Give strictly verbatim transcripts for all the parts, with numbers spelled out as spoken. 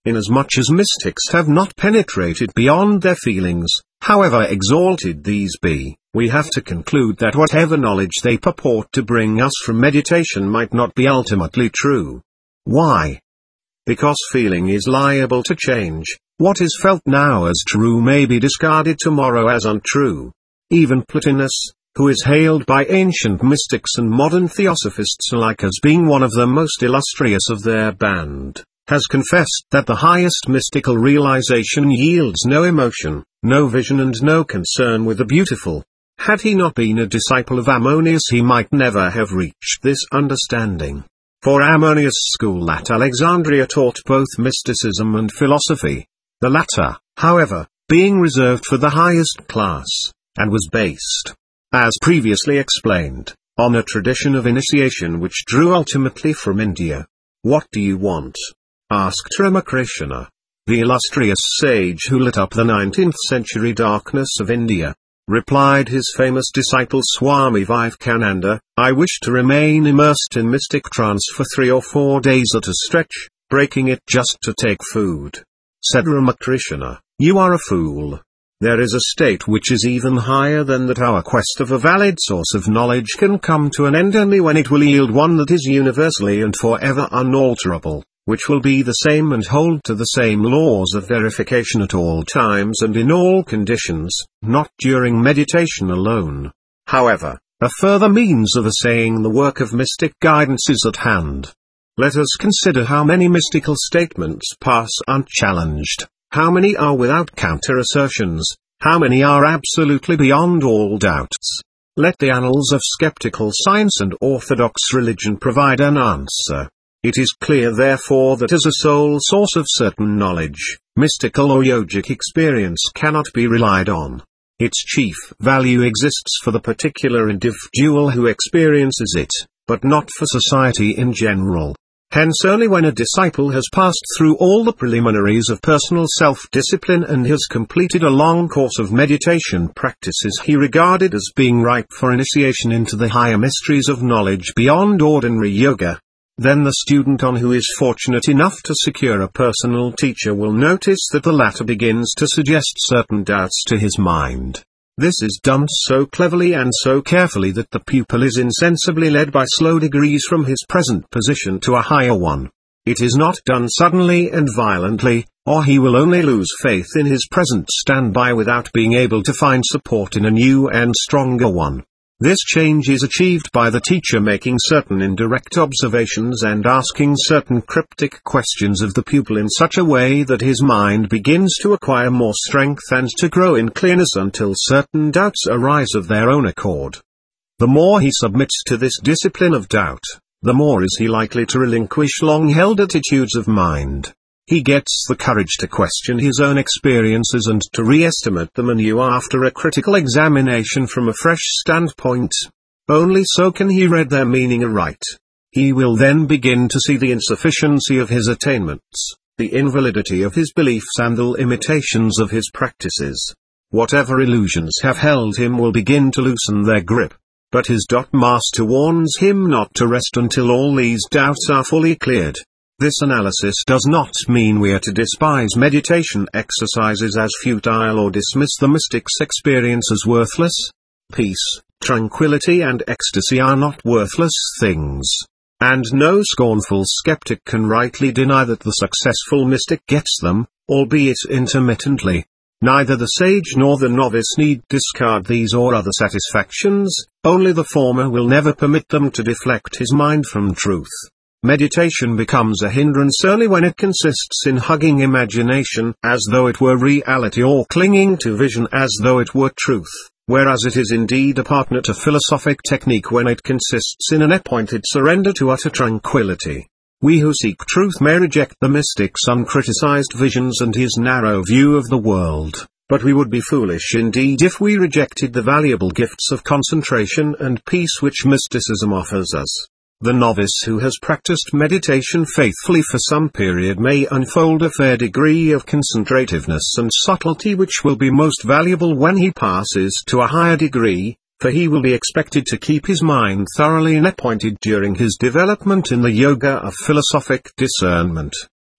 Inasmuch as mystics have not penetrated beyond their feelings, however exalted these be, we have to conclude that whatever knowledge they purport to bring us from meditation might not be ultimately true. Why? Because feeling is liable to change. What is felt now as true may be discarded tomorrow as untrue. Even Plotinus, who is hailed by ancient mystics and modern theosophists alike as being one of the most illustrious of their band, has confessed that the highest mystical realization yields no emotion, no vision and no concern with the beautiful. Had he not been a disciple of Ammonius, he might never have reached this understanding. For Ammonius' school at Alexandria taught both mysticism and philosophy. The latter, however, being reserved for the highest class, and was based, as previously explained, on a tradition of initiation which drew ultimately from India. "What do you want?" asked Ramakrishna, the illustrious sage who lit up the nineteenth century darkness of India. Replied his famous disciple Swami Vivekananda, "I wish to remain immersed in mystic trance for three or four days at a stretch, breaking it just to take food." Said Ramakrishna, "You are a fool. There is a state which is even higher than that. Our quest of a valid source of knowledge can come to an end only when it will yield one that is universally and forever unalterable, which will be the same and hold to the same laws of verification at all times and in all conditions, not during meditation alone. However, a further means of assaying the work of mystic guidance is at hand. Let us consider how many mystical statements pass unchallenged, how many are without counter-assertions, how many are absolutely beyond all doubts. Let the annals of skeptical science and orthodox religion provide an answer. It is clear therefore that as a sole source of certain knowledge, mystical or yogic experience cannot be relied on. Its chief value exists for the particular individual who experiences it, but not for society in general. Hence only when a disciple has passed through all the preliminaries of personal self-discipline and has completed a long course of meditation practice is he regarded as being ripe for initiation into the higher mysteries of knowledge beyond ordinary yoga. Then the student on who is fortunate enough to secure a personal teacher will notice that the latter begins to suggest certain doubts to his mind. This is done so cleverly and so carefully that the pupil is insensibly led by slow degrees from his present position to a higher one. It is not done suddenly and violently, or he will only lose faith in his present standby without being able to find support in a new and stronger one. This change is achieved by the teacher making certain indirect observations and asking certain cryptic questions of the pupil in such a way that his mind begins to acquire more strength and to grow in clearness until certain doubts arise of their own accord. The more he submits to this discipline of doubt, the more is he likely to relinquish long-held attitudes of mind. He gets the courage to question his own experiences and to re-estimate them anew after a critical examination from a fresh standpoint. Only so can he read their meaning aright. He will then begin to see the insufficiency of his attainments, the invalidity of his beliefs and the limitations of his practices. Whatever illusions have held him will begin to loosen their grip. But his master warns him not to rest until all these doubts are fully cleared. This analysis does not mean we are to despise meditation exercises as futile or dismiss the mystic's experience as worthless. Peace, tranquility and ecstasy are not worthless things. And no scornful skeptic can rightly deny that the successful mystic gets them, albeit intermittently. Neither the sage nor the novice need discard these or other satisfactions, only the former will never permit them to deflect his mind from truth. Meditation becomes a hindrance only when it consists in hugging imagination as though it were reality or clinging to vision as though it were truth, whereas it is indeed a partner to philosophic technique when it consists in an appointed surrender to utter tranquility. We who seek truth may reject the mystic's uncriticized visions and his narrow view of the world, but we would be foolish indeed if we rejected the valuable gifts of concentration and peace which mysticism offers us. The novice who has practiced meditation faithfully for some period may unfold a fair degree of concentrativeness and subtlety which will be most valuable when he passes to a higher degree, for he will be expected to keep his mind thoroughly appointed during his development in the yoga of philosophic discernment.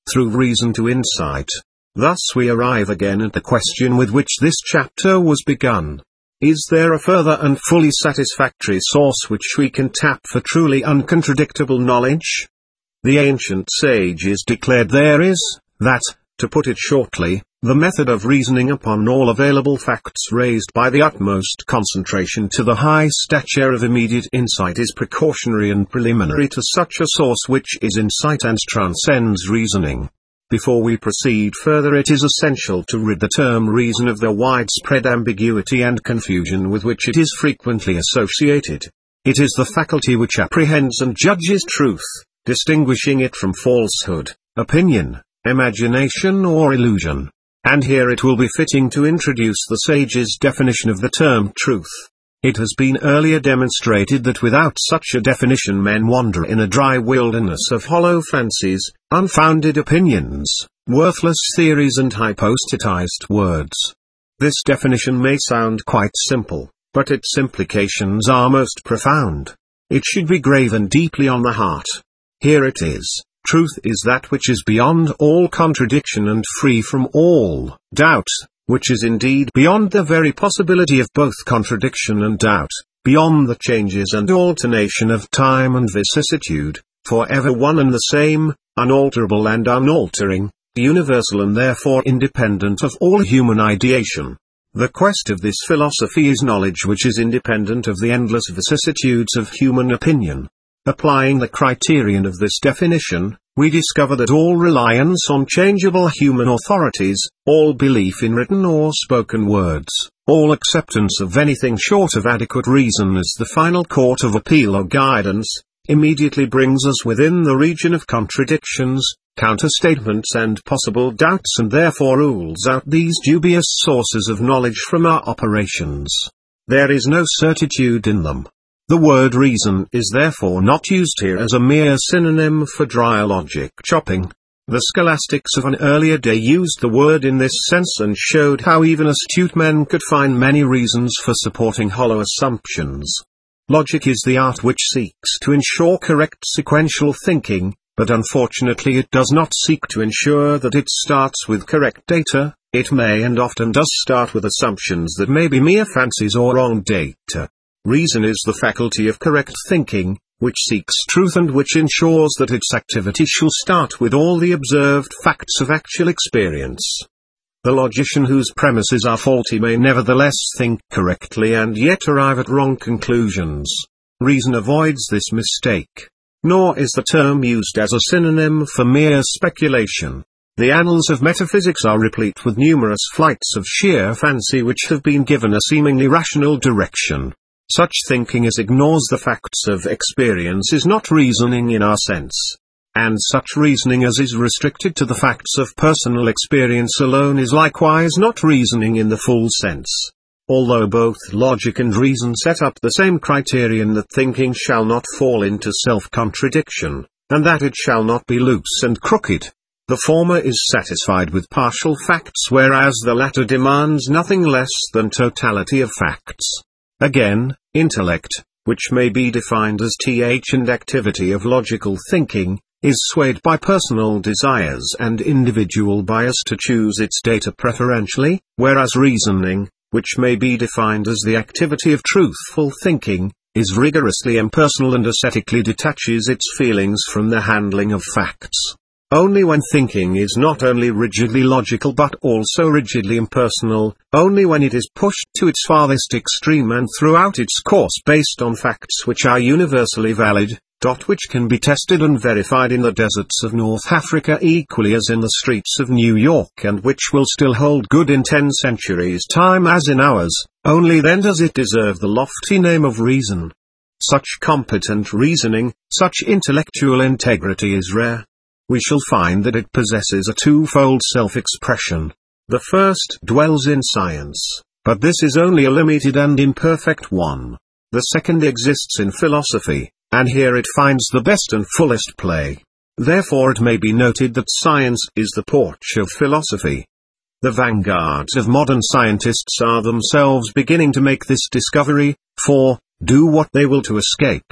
through reason to insight. Thus we arrive again at the question with which this chapter was begun. Is there a further and fully satisfactory source which we can tap for truly uncontradictable knowledge? The ancient sages declared there is, that, to put it shortly, the method of reasoning upon all available facts raised by the utmost concentration to the high stature of immediate insight is precautionary and preliminary to such a source which is insight and transcends reasoning. Before we proceed further, it is essential to rid the term reason of the widespread ambiguity and confusion with which it is frequently associated. It is the faculty which apprehends and judges truth, distinguishing it from falsehood, opinion, imagination or illusion. And here it will be fitting to introduce the sage's definition of the term truth. It has been earlier demonstrated that without such a definition men wander in a dry wilderness of hollow fancies, unfounded opinions, worthless theories and hypostatized words. This definition may sound quite simple, but its implications are most profound. It should be graven deeply on the heart. Here it is. Truth is that which is beyond all contradiction and free from all doubt, which is indeed beyond the very possibility of both contradiction and doubt, beyond the changes and alternation of time and vicissitude, forever one and the same, unalterable and unaltering, universal and therefore independent of all human ideation. The quest of this philosophy is knowledge which is independent of the endless vicissitudes of human opinion. Applying the criterion of this definition, we discover that all reliance on changeable human authorities, all belief in written or spoken words, all acceptance of anything short of adequate reason as the final court of appeal or guidance, immediately brings us within the region of contradictions, counterstatements and possible doubts, and therefore rules out these dubious sources of knowledge from our operations. There is no certitude in them. The word reason is therefore not used here as a mere synonym for dry logic chopping. The scholastics of an earlier day used the word in this sense and showed how even astute men could find many reasons for supporting hollow assumptions. Logic is the art which seeks to ensure correct sequential thinking, but unfortunately it does not seek to ensure that it starts with correct data. It may and often does start with assumptions that may be mere fancies or wrong data. Reason is the faculty of correct thinking, which seeks truth and which ensures that its activity shall start with all the observed facts of actual experience. The logician whose premises are faulty may nevertheless think correctly and yet arrive at wrong conclusions. Reason avoids this mistake. Nor is the term used as a synonym for mere speculation. The annals of metaphysics are replete with numerous flights of sheer fancy which have been given a seemingly rational direction. Such thinking as ignores the facts of experience is not reasoning in our sense. And such reasoning as is restricted to the facts of personal experience alone is likewise not reasoning in the full sense. Although both logic and reason set up the same criterion that thinking shall not fall into self-contradiction, and that it shall not be loose and crooked, the former is satisfied with partial facts whereas the latter demands nothing less than totality of facts. Again, intellect, which may be defined as th and activity of logical thinking, is swayed by personal desires and individual bias to choose its data preferentially, whereas reasoning, which may be defined as the activity of truthful thinking, is rigorously impersonal and ascetically detaches its feelings from the handling of facts. Only when thinking is not only rigidly logical but also rigidly impersonal, only when it is pushed to its farthest extreme and throughout its course based on facts which are universally valid, which can be tested and verified in the deserts of North Africa equally as in the streets of New York and which will still hold good in ten centuries' time as in ours, only then does it deserve the lofty name of reason. Such competent reasoning, such intellectual integrity is rare. We shall find that it possesses a twofold self-expression. The first dwells in science, but this is only a limited and imperfect one. The second exists in philosophy, and here it finds the best and fullest play. Therefore it may be noted that science is the porch of philosophy. The vanguards of modern scientists are themselves beginning to make this discovery, for, do what they will to escape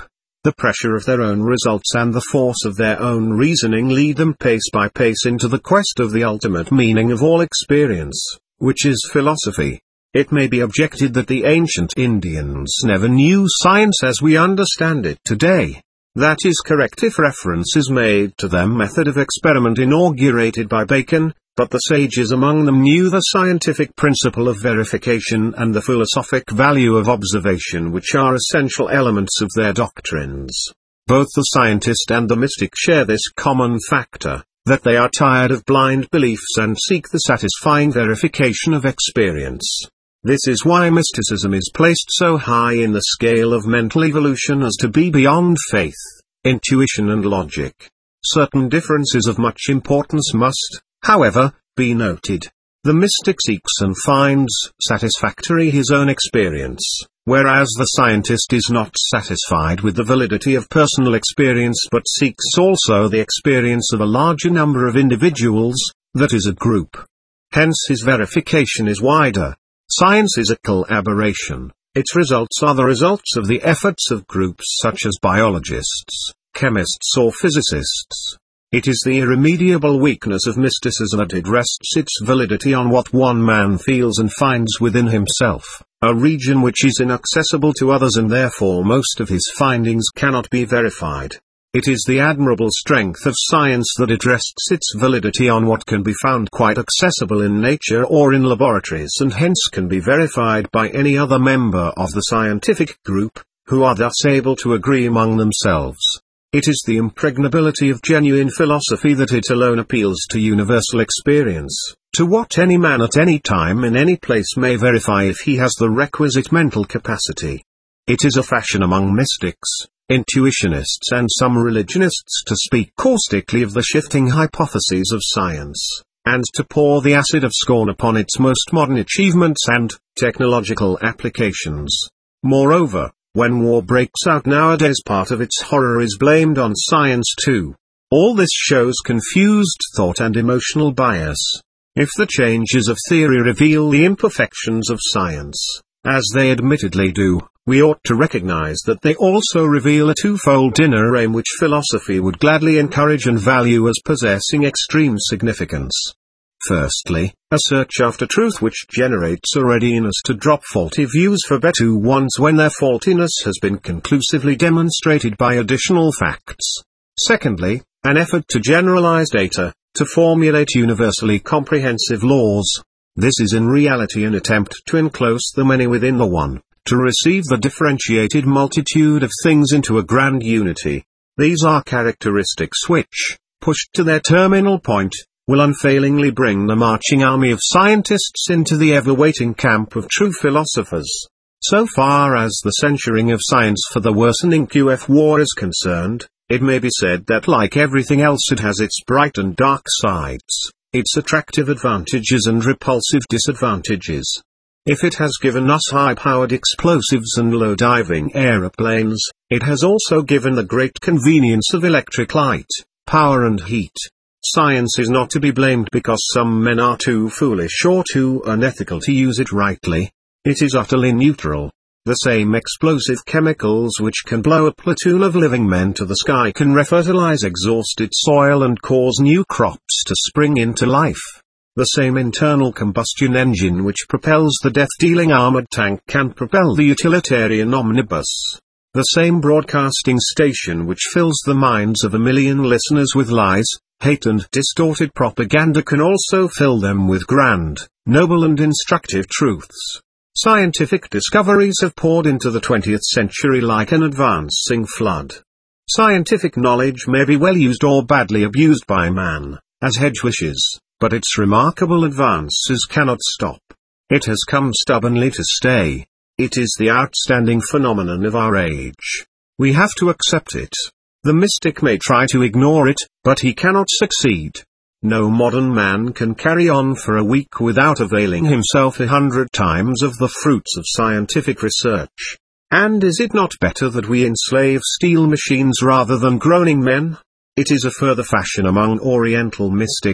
The pressure of their own results and the force of their own reasoning lead them pace by pace into the quest of the ultimate meaning of all experience, which is philosophy. It may be objected that the ancient Indians never knew science as we understand it today. That is correct if reference is made to their method of experiment inaugurated by Bacon, but the sages among them knew the scientific principle of verification and the philosophic value of observation, which are essential elements of their doctrines. Both the scientist and the mystic share this common factor, that they are tired of blind beliefs and seek the satisfying verification of experience. This is why mysticism is placed so high in the scale of mental evolution as to be beyond faith, intuition and logic. Certain differences of much importance must, however, be noted. The mystic seeks and finds satisfactory his own experience, whereas the scientist is not satisfied with the validity of personal experience but seeks also the experience of a larger number of individuals, that is a group. Hence his verification is wider. Science is a collaboration. Its results are the results of the efforts of groups such as biologists, chemists or physicists. It is the irremediable weakness of mysticism that it rests its validity on what one man feels and finds within himself, a region which is inaccessible to others and therefore most of his findings cannot be verified. It is the admirable strength of science that it rests its validity on what can be found quite accessible in nature or in laboratories and hence can be verified by any other member of the scientific group, who are thus able to agree among themselves. It is the impregnability of genuine philosophy that it alone appeals to universal experience, to what any man at any time in any place may verify if he has the requisite mental capacity. It is a fashion among mystics, intuitionists and some religionists to speak caustically of the shifting hypotheses of science, and to pour the acid of scorn upon its most modern achievements and technological applications. Moreover, when war breaks out nowadays, part of its horror is blamed on science too. All this shows confused thought and emotional bias. If the changes of theory reveal the imperfections of science, as they admittedly do, we ought to recognize that they also reveal a twofold inner aim which philosophy would gladly encourage and value as possessing extreme significance. Firstly, a search after truth which generates a readiness to drop faulty views for better ones when their faultiness has been conclusively demonstrated by additional facts. Secondly, an effort to generalize data, to formulate universally comprehensive laws. This is in reality an attempt to enclose the many within the one, to receive the differentiated multitude of things into a grand unity. These are characteristics which, pushed to their terminal point, will unfailingly bring the marching army of scientists into the ever-waiting camp of true philosophers. So far as the censuring of science for the worsening Q F war is concerned, it may be said that like everything else it has its bright and dark sides, its attractive advantages and repulsive disadvantages. If it has given us high-powered explosives and low-diving aeroplanes, it has also given the great convenience of electric light, power and heat. Science is not to be blamed because some men are too foolish or too unethical to use it rightly. It is utterly neutral. The same explosive chemicals which can blow a platoon of living men to the sky can refertilize exhausted soil and cause new crops to spring into life. The same internal combustion engine which propels the death-dealing armored tank can propel the utilitarian omnibus. The same broadcasting station which fills the minds of a million listeners with lies, hate and distorted propaganda can also fill them with grand, noble and instructive truths. Scientific discoveries have poured into the twentieth century like an advancing flood. Scientific knowledge may be well used or badly abused by man, as Hedge wishes, but its remarkable advances cannot stop. It has come stubbornly to stay. It is the outstanding phenomenon of our age. We have to accept it. The mystic may try to ignore it, but he cannot succeed. No modern man can carry on for a week without availing himself a hundred times of the fruits of scientific research. And is it not better that we enslave steel machines rather than groaning men? It is a further fashion among Oriental mystics,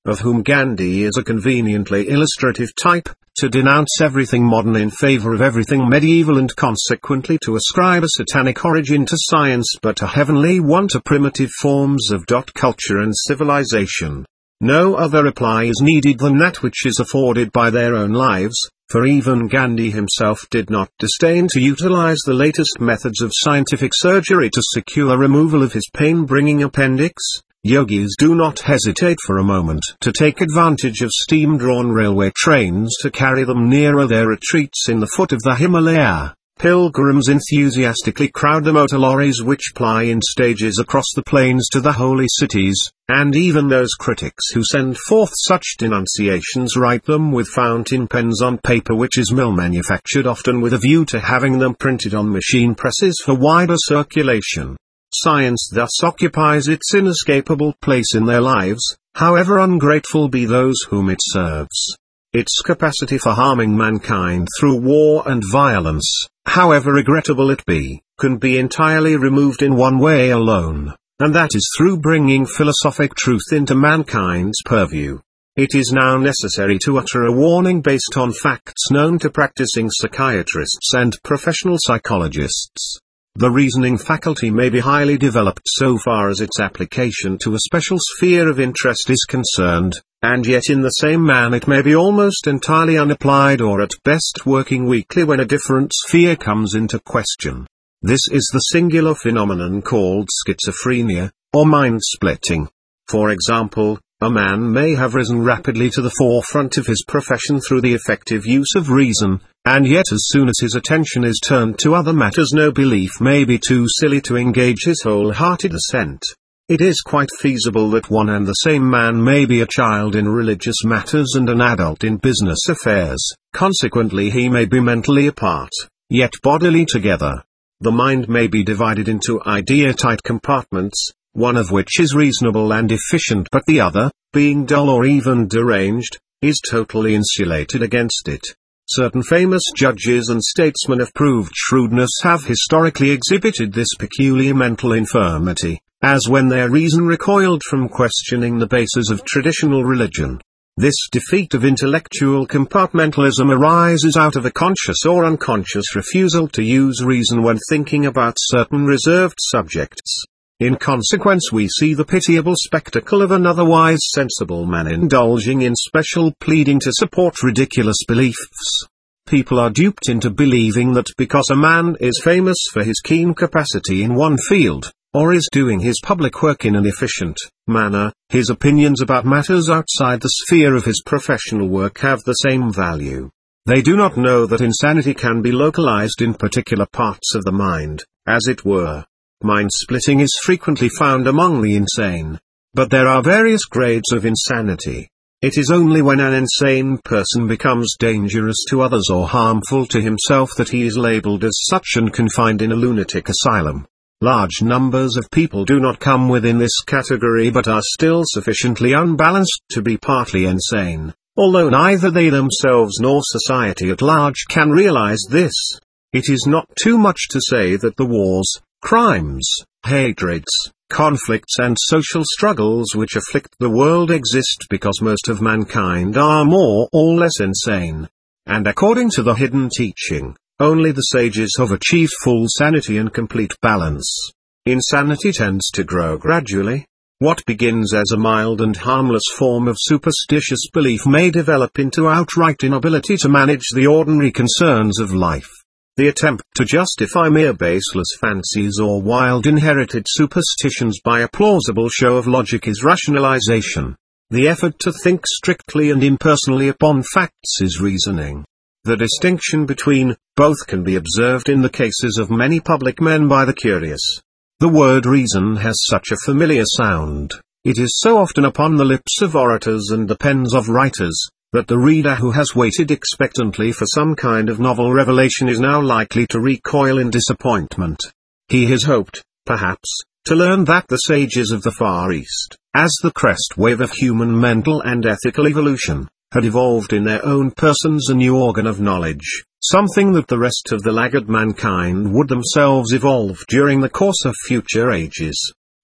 of whom Gandhi is a conveniently illustrative type, to denounce everything modern in favor of everything medieval, and consequently to ascribe a satanic origin to science but a heavenly one to primitive forms of culture and civilization. No other reply is needed than that which is afforded by their own lives, for even Gandhi himself did not disdain to utilize the latest methods of scientific surgery to secure removal of his pain-bringing appendix. Yogis do not hesitate for a moment to take advantage of steam-drawn railway trains to carry them nearer their retreats in the foot of the Himalaya. Pilgrims enthusiastically crowd the motor lorries which ply in stages across the plains to the holy cities, and even those critics who send forth such denunciations write them with fountain pens on paper which is mill-manufactured, often with a view to having them printed on machine presses for wider circulation. Science thus occupies its inescapable place in their lives, however ungrateful be those whom it serves. Its capacity for harming mankind through war and violence, however regrettable it be, can be entirely removed in one way alone, and that is through bringing philosophic truth into mankind's purview. It is now necessary to utter a warning based on facts known to practicing psychiatrists and professional psychologists. The reasoning faculty may be highly developed so far as its application to a special sphere of interest is concerned, and yet in the same man it may be almost entirely unapplied, or at best working weakly when a different sphere comes into question. This is the singular phenomenon called schizophrenia, or mind-splitting. For example, a man may have risen rapidly to the forefront of his profession through the effective use of reason, and yet as soon as his attention is turned to other matters no belief may be too silly to engage his wholehearted assent. It is quite feasible that one and the same man may be a child in religious matters and an adult in business affairs, consequently he may be mentally apart, yet bodily together. The mind may be divided into idea-tight compartments, one of which is reasonable and efficient but the other, being dull or even deranged, is totally insulated against it. Certain famous judges and statesmen of proved shrewdness have historically exhibited this peculiar mental infirmity, as when their reason recoiled from questioning the basis of traditional religion. This defeat of intellectual compartmentalism arises out of a conscious or unconscious refusal to use reason when thinking about certain reserved subjects. In consequence we see the pitiable spectacle of an otherwise sensible man indulging in special pleading to support ridiculous beliefs. People are duped into believing that because a man is famous for his keen capacity in one field, or is doing his public work in an efficient manner, his opinions about matters outside the sphere of his professional work have the same value. They do not know that insanity can be localized in particular parts of the mind, as it were. Mind-splitting is frequently found among the insane. But there are various grades of insanity. It is only when an insane person becomes dangerous to others or harmful to himself that he is labeled as such and confined in a lunatic asylum. Large numbers of people do not come within this category but are still sufficiently unbalanced to be partly insane, although neither they themselves nor society at large can realize this. It is not too much to say that the wars, crimes, hatreds, conflicts and social struggles which afflict the world exist because most of mankind are more or less insane. And according to the hidden teaching, only the sages have achieved full sanity and complete balance. Insanity tends to grow gradually. What begins as a mild and harmless form of superstitious belief may develop into outright inability to manage the ordinary concerns of life. The attempt to justify mere baseless fancies or wild inherited superstitions by a plausible show of logic is rationalization. The effort to think strictly and impersonally upon facts is reasoning. The distinction between both can be observed in the cases of many public men by the curious. The word reason has such a familiar sound, it is so often upon the lips of orators and the pens of writers, that the reader who has waited expectantly for some kind of novel revelation is now likely to recoil in disappointment. He has hoped, perhaps, to learn that the sages of the Far East, as the crest wave of human mental and ethical evolution, had evolved in their own persons a new organ of knowledge, something that the rest of the laggard mankind would themselves evolve during the course of future ages.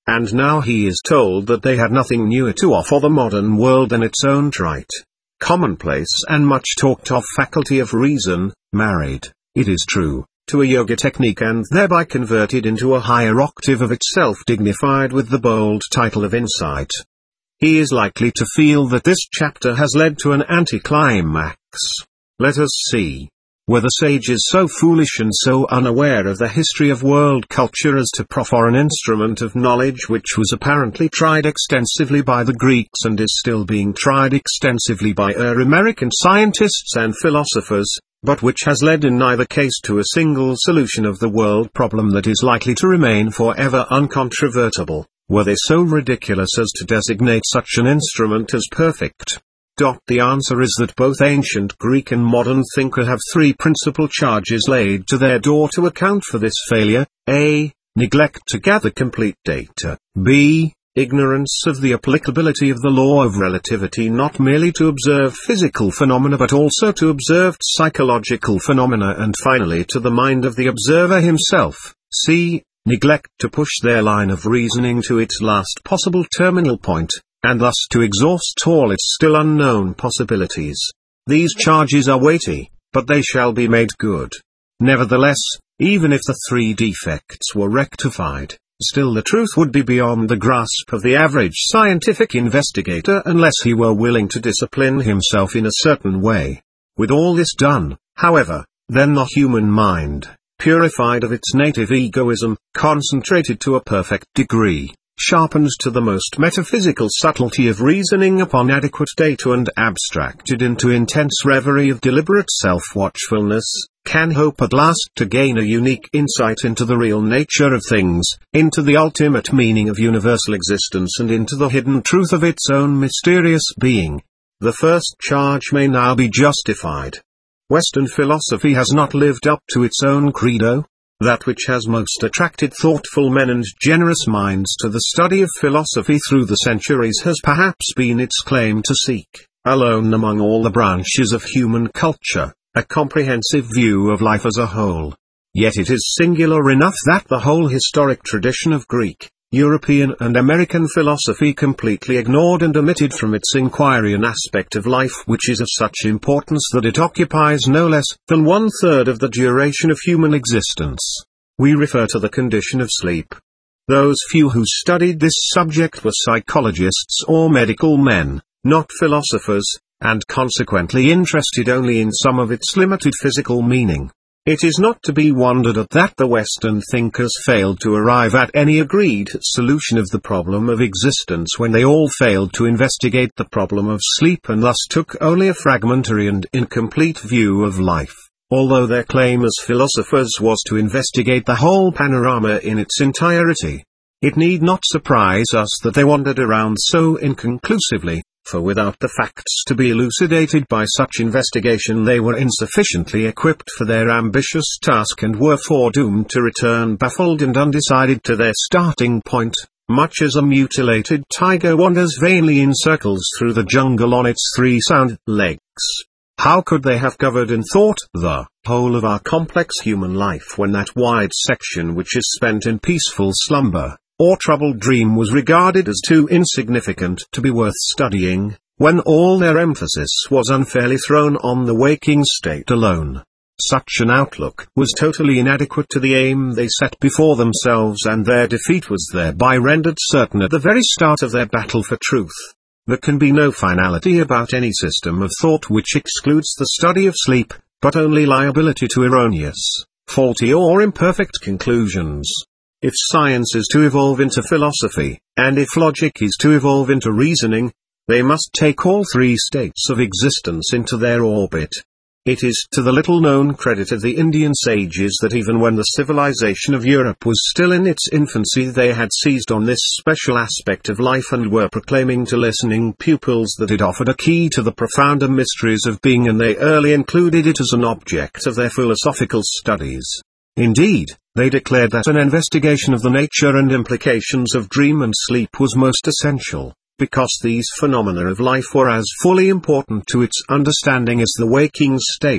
and now he is told that they had nothing newer to offer the modern world than its own trite, commonplace and much talked of faculty of reason, married, it is true, to a yoga technique and thereby converted into a higher octave of itself, dignified with the bold title of insight. He is likely to feel that this chapter has led to an anticlimax. Let us see. Were the sages so foolish and so unaware of the history of world culture as to proffer an instrument of knowledge which was apparently tried extensively by the Greeks and is still being tried extensively by our American scientists and philosophers, but which has led in neither case to a single solution of the world problem that is likely to remain forever uncontrovertible? Were they so ridiculous as to designate such an instrument as perfect? The answer is that both ancient Greek and modern thinker have three principal charges laid to their door to account for this failure: A. Neglect to gather complete data; B. Ignorance of the applicability of the law of relativity not merely to observe physical phenomena but also to observed psychological phenomena; and finally to the mind of the observer himself. C. Neglect to push their line of reasoning to its last possible terminal point, and thus to exhaust all its still unknown possibilities. These charges are weighty, but they shall be made good. Nevertheless, even if the three defects were rectified, still the truth would be beyond the grasp of the average scientific investigator unless he were willing to discipline himself in a certain way. With all this done, however, then the human mind, purified of its native egoism, concentrated to a perfect degree, sharpened to the most metaphysical subtlety of reasoning upon adequate data and abstracted into intense reverie of deliberate self-watchfulness, can hope at last to gain a unique insight into the real nature of things, into the ultimate meaning of universal existence and into the hidden truth of its own mysterious being. The first charge may now be justified. Western philosophy has not lived up to its own credo. That which has most attracted thoughtful men and generous minds to the study of philosophy through the centuries has perhaps been its claim to seek, alone among all the branches of human culture, a comprehensive view of life as a whole. Yet it is singular enough that the whole historic tradition of Greek, European and American philosophy completely ignored and omitted from its inquiry an aspect of life which is of such importance that it occupies no less than one-third of the duration of human existence. We refer to the condition of sleep. Those few who studied this subject were psychologists or medical men, not philosophers, and consequently interested only in some of its limited physical meaning. It is not to be wondered at that the Western thinkers failed to arrive at any agreed solution of the problem of existence when they all failed to investigate the problem of sleep and thus took only a fragmentary and incomplete view of life, although their claim as philosophers was to investigate the whole panorama in its entirety. It need not surprise us that they wandered around so inconclusively, for without the facts to be elucidated by such investigation they were insufficiently equipped for their ambitious task and were foredoomed to return baffled and undecided to their starting point, much as a mutilated tiger wanders vainly in circles through the jungle on its three sound legs. How could they have covered in thought the whole of our complex human life when that wide section which is spent in peaceful slumber or troubled dream was regarded as too insignificant to be worth studying, when all their emphasis was unfairly thrown on the waking state alone? Such an outlook was totally inadequate to the aim they set before themselves, and their defeat was thereby rendered certain at the very start of their battle for truth. There can be no finality about any system of thought which excludes the study of sleep, but only liability to erroneous, faulty or imperfect conclusions. If science is to evolve into philosophy, and if logic is to evolve into reasoning, they must take all three states of existence into their orbit. It is to the little-known credit of the Indian sages that even when the civilization of Europe was still in its infancy they had seized on this special aspect of life and were proclaiming to listening pupils that it offered a key to the profounder mysteries of being, and they early included it as an object of their philosophical studies. Indeed, they declared that an investigation of the nature and implications of dream and sleep was most essential, because these phenomena of life were as fully important to its understanding as the waking state.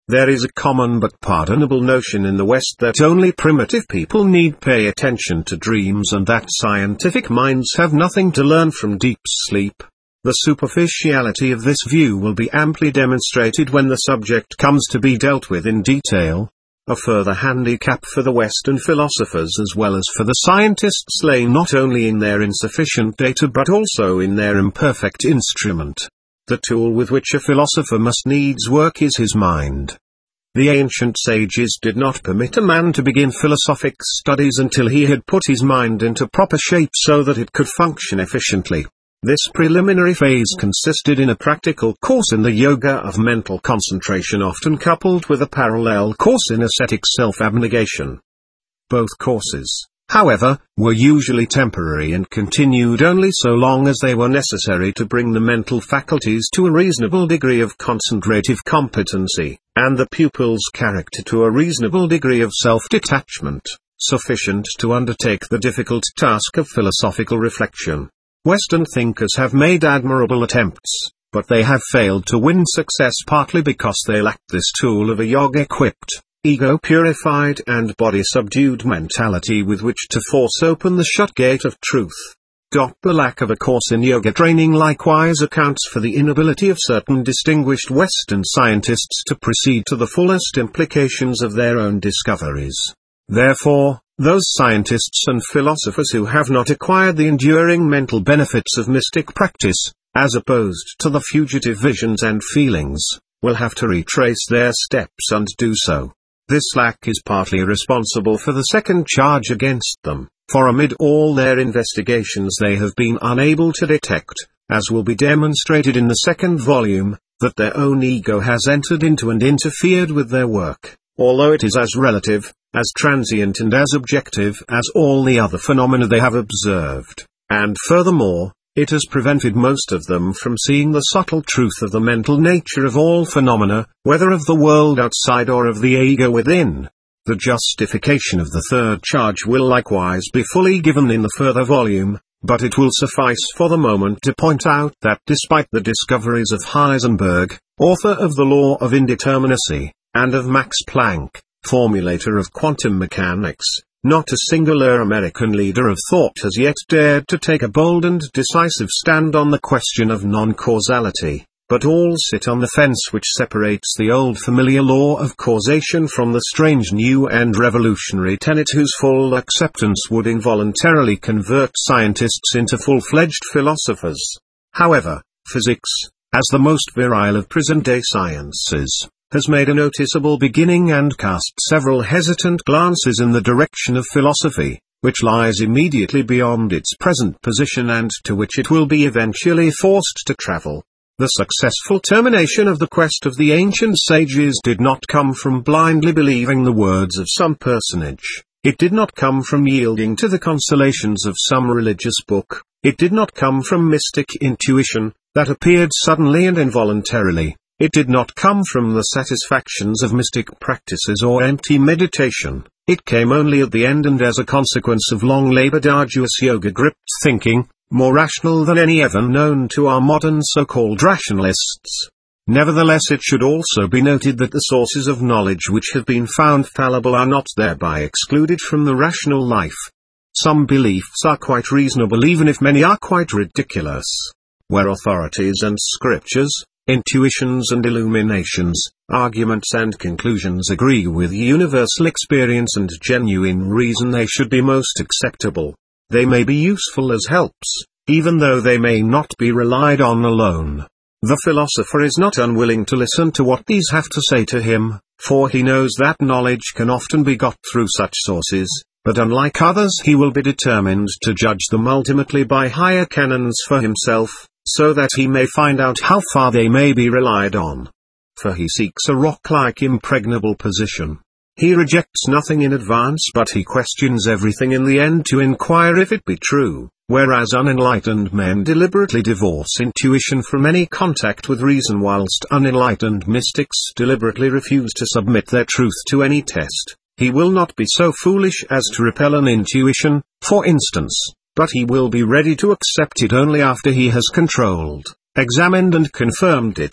There is a common but pardonable notion in the West that only primitive people need pay attention to dreams and that scientific minds have nothing to learn from deep sleep. The superficiality of this view will be amply demonstrated when the subject comes to be dealt with in detail. A further handicap for the Western philosophers as well as for the scientists lay not only in their insufficient data but also in their imperfect instrument. The tool with which a philosopher must needs work is his mind. The ancient sages did not permit a man to begin philosophic studies until he had put his mind into proper shape so that it could function efficiently. This preliminary phase consisted in a practical course in the yoga of mental concentration, often coupled with a parallel course in ascetic self-abnegation. Both courses, however, were usually temporary and continued only so long as they were necessary to bring the mental faculties to a reasonable degree of concentrative competency, and the pupil's character to a reasonable degree of self-detachment, sufficient to undertake the difficult task of philosophical reflection. Western thinkers have made admirable attempts, but they have failed to win success partly because they lack this tool of a yoga-equipped, ego-purified and body-subdued mentality with which to force open the shut gate of truth. The lack of a course in yoga training likewise accounts for the inability of certain distinguished Western scientists to proceed to the fullest implications of their own discoveries. Therefore, those scientists and philosophers who have not acquired the enduring mental benefits of mystic practice, as opposed to the fugitive visions and feelings, will have to retrace their steps and do so. This lack is partly responsible for the second charge against them, for amid all their investigations they have been unable to detect, as will be demonstrated in the second volume, that their own ego has entered into and interfered with their work, although it is as relative, as transient and as objective as all the other phenomena they have observed, and furthermore, it has prevented most of them from seeing the subtle truth of the mental nature of all phenomena, whether of the world outside or of the ego within. The justification of the third charge will likewise be fully given in the further volume, but it will suffice for the moment to point out that despite the discoveries of Heisenberg, author of the law of indeterminacy, and of Max Planck, formulator of quantum mechanics, not a singular American leader of thought has yet dared to take a bold and decisive stand on the question of non-causality, but all sit on the fence which separates the old familiar law of causation from the strange new and revolutionary tenet whose full acceptance would involuntarily convert scientists into full-fledged philosophers. However, physics, as the most virile of present-day sciences, has made a noticeable beginning and cast several hesitant glances in the direction of philosophy, which lies immediately beyond its present position and to which it will be eventually forced to travel. The successful termination of the quest of the ancient sages did not come from blindly believing the words of some personage, it did not come from yielding to the consolations of some religious book, it did not come from mystic intuition, that appeared suddenly and involuntarily. It did not come from the satisfactions of mystic practices or empty meditation, it came only at the end and as a consequence of long-labored arduous yoga-gripped thinking, more rational than any ever known to our modern so-called rationalists. Nevertheless, it should also be noted that the sources of knowledge which have been found fallible are not thereby excluded from the rational life. Some beliefs are quite reasonable even if many are quite ridiculous. Where authorities and scriptures, intuitions and illuminations, arguments and conclusions agree with universal experience and genuine reason, they should be most acceptable. They may be useful as helps, even though they may not be relied on alone. The philosopher is not unwilling to listen to what these have to say to him, for he knows that knowledge can often be got through such sources, but unlike others he will be determined to judge them ultimately by higher canons for himself, so that he may find out how far they may be relied on. For he seeks a rock-like impregnable position. He rejects nothing in advance but he questions everything in the end to inquire if it be true, whereas unenlightened men deliberately divorce intuition from any contact with reason whilst unenlightened mystics deliberately refuse to submit their truth to any test. He will not be so foolish as to repel an intuition, for instance, but he will be ready to accept it only after he has controlled, examined and confirmed it.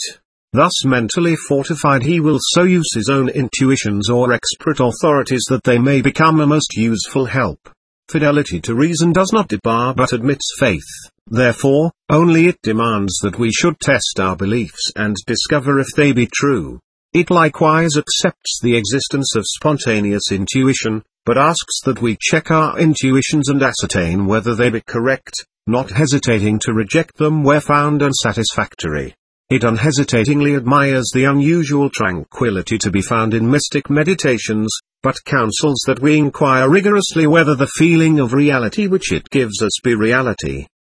Thus mentally fortified, he will so use his own intuitions or expert authorities that they may become a most useful help. Fidelity to reason does not debar but admits faith, therefore, only it demands that we should test our beliefs and discover if they be true. It likewise accepts the existence of spontaneous intuition, but asks that we check our intuitions and ascertain whether they be correct, not hesitating to reject them where found unsatisfactory. It unhesitatingly admires the unusual tranquility to be found in mystic meditations, but counsels that we inquire rigorously whether the feeling of reality which it gives us be reality.